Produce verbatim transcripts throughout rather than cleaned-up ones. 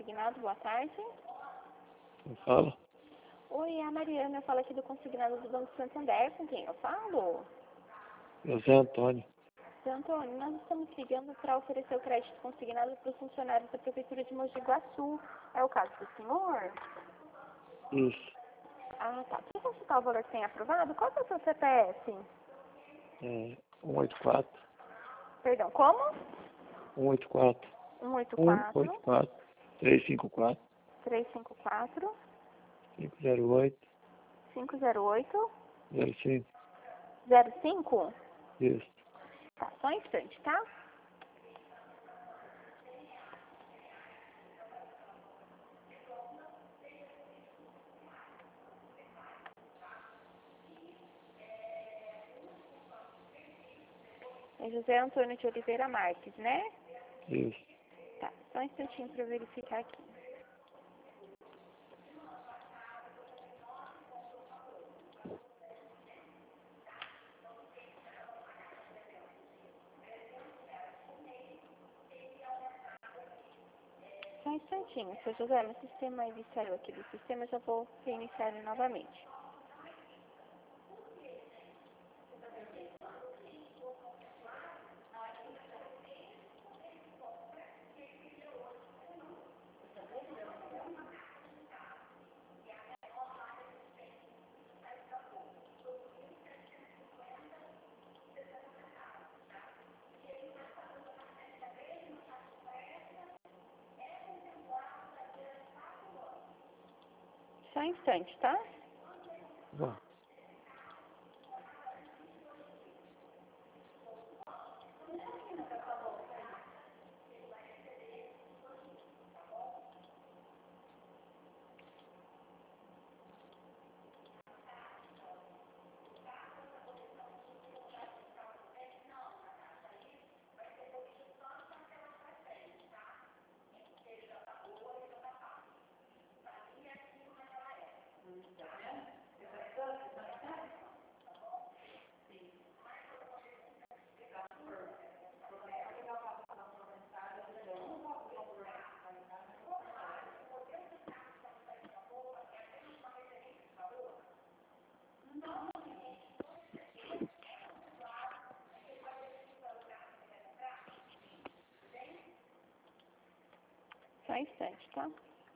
Consignado, boa tarde. Quem fala? Oi, é a Mariana, eu falo aqui do Consignado do Banco Santander, com quem eu falo? José Antônio. Seu Antônio, nós estamos ligando para oferecer o crédito consignado para os funcionários da Prefeitura de Mogi Guaçu. É o caso do senhor? Isso. Ah, tá. Deixa eu consultar o valor que tem aprovado. Qual é o seu C P F? É um oito quatro. Perdão, como? um oito quatro. um oito um quatro, oito quatro. três cinco quatro. três cinco quatro, cinco zero oito. cinco zero oito, zero cinco. zero cinco? Isso. Tá, só um instante, tá? É José Antônio de Oliveira Marques, né? Isso. Tá, só um instantinho para eu verificar aqui. Só um instantinho, seu José, meu sistema ele saiu aqui do sistema, eu já vou reiniciar ele novamente. Só um instante, tá? Bom. Só um instante, tá?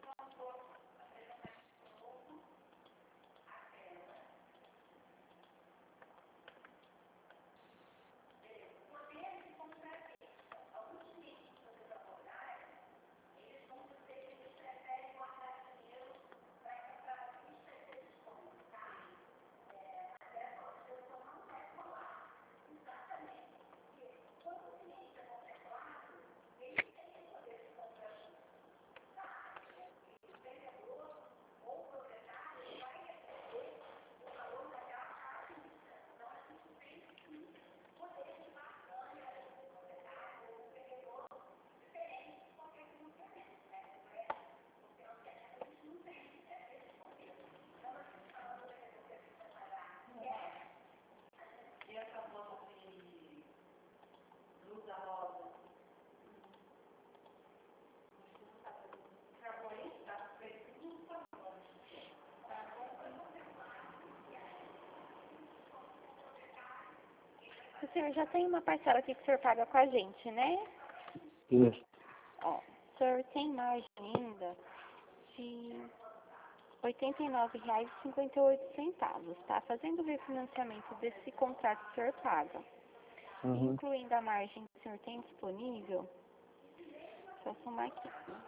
O senhor já tem uma parcela aqui que o senhor paga com a gente, né? Isso. Ó, o senhor tem margem ainda de oitenta e nove reais e cinquenta e oito centavos, tá? Fazendo o refinanciamento desse contrato que o senhor paga, Uhum. incluindo a margem que o senhor tem disponível, deixa eu somar aqui.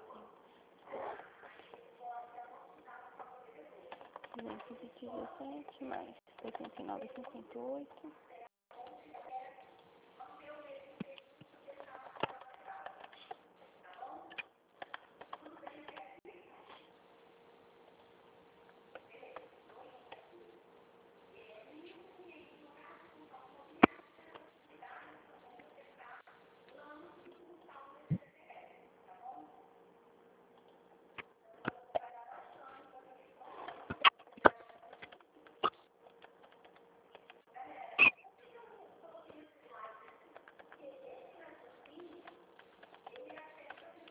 duzentos e dezessete mais oitenta e nove e cinquenta e oito.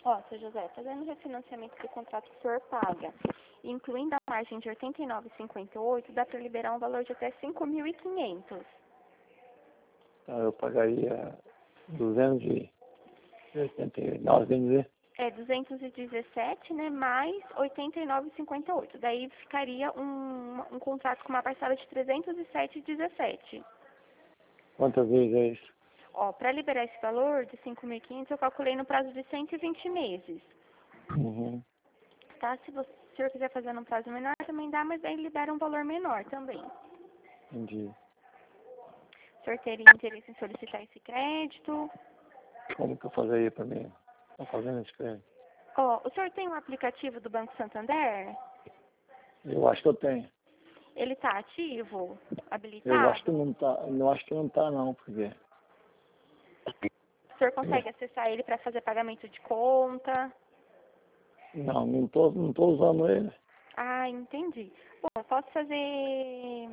Ó, seu José, fazendo o refinanciamento do contrato que o senhor paga, incluindo a margem de oitenta e nove vírgula cinquenta e oito, dá para liberar um valor de até cinco mil e quinhentos. Então eu pagaria duzentos e oitenta e nove, bem dizer. É duzentos e dezessete, né, mais oitenta e nove vírgula cinquenta e oito. Daí ficaria um, um contrato com uma parcela de trezentos e sete vírgula dezessete. Quantas vezes é isso? Ó, para liberar esse valor de cinco mil e quinhentos, eu calculei no prazo de cento e vinte meses. Uhum. Tá? Se você, se o senhor quiser fazer num prazo menor, também dá, mas aí libera um valor menor também. Entendi. O senhor teria interesse em solicitar esse crédito? Como que eu fazeria para mim? Estou fazendo esse crédito. Ó, o senhor tem um aplicativo do Banco Santander? Eu acho que eu tenho. Ele está ativo? Habilitado? Eu acho que não tá, eu acho que não tá não, porque... O senhor consegue acessar ele para fazer pagamento de conta? Não, não tô, não tô usando ele. Ah, entendi. Bom, eu posso fazer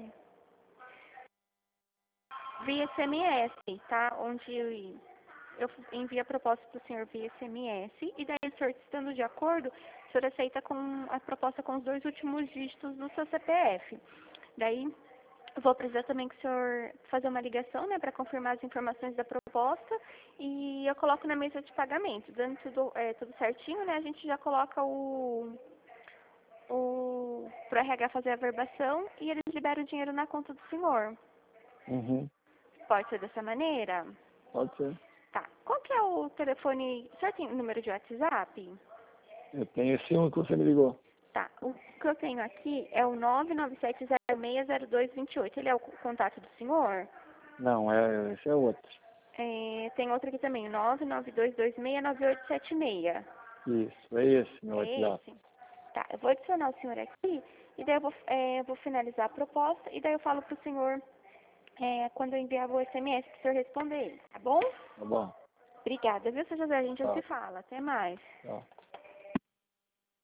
via S M S, tá? Onde eu envio a proposta para o senhor via S M S e daí o senhor estando de acordo, o senhor aceita com a proposta com os dois últimos dígitos do seu C P F. Daí eu vou precisar também que o senhor fazer uma ligação, né, para confirmar as informações da proposta e eu coloco na mesa de pagamento. Dando tudo, é, tudo certinho, né, a gente já coloca o, o pro R H fazer a verbação e eles liberam o dinheiro na conta do senhor. Uhum. Pode ser dessa maneira? Pode ser. Tá. Qual que é o telefone? O senhor tem o número de WhatsApp? Eu tenho esse um que você me ligou. Tá. O que eu tenho aqui é o nove nove sete zero seis zero dois dois oito. Ele é o contato do senhor? Não, é, esse é outro. É, tem outro aqui também, nove nove dois dois seis nove oito sete seis. Isso, é esse, meu É WhatsApp. esse? Tá, eu vou adicionar o senhor aqui e daí eu vou, é, eu vou finalizar a proposta e daí eu falo pro senhor é, quando eu enviar o S M S pro senhor responder ele, tá bom? Tá bom? Obrigada, viu, seu José? A gente já Tá. se fala. Até mais. Tá.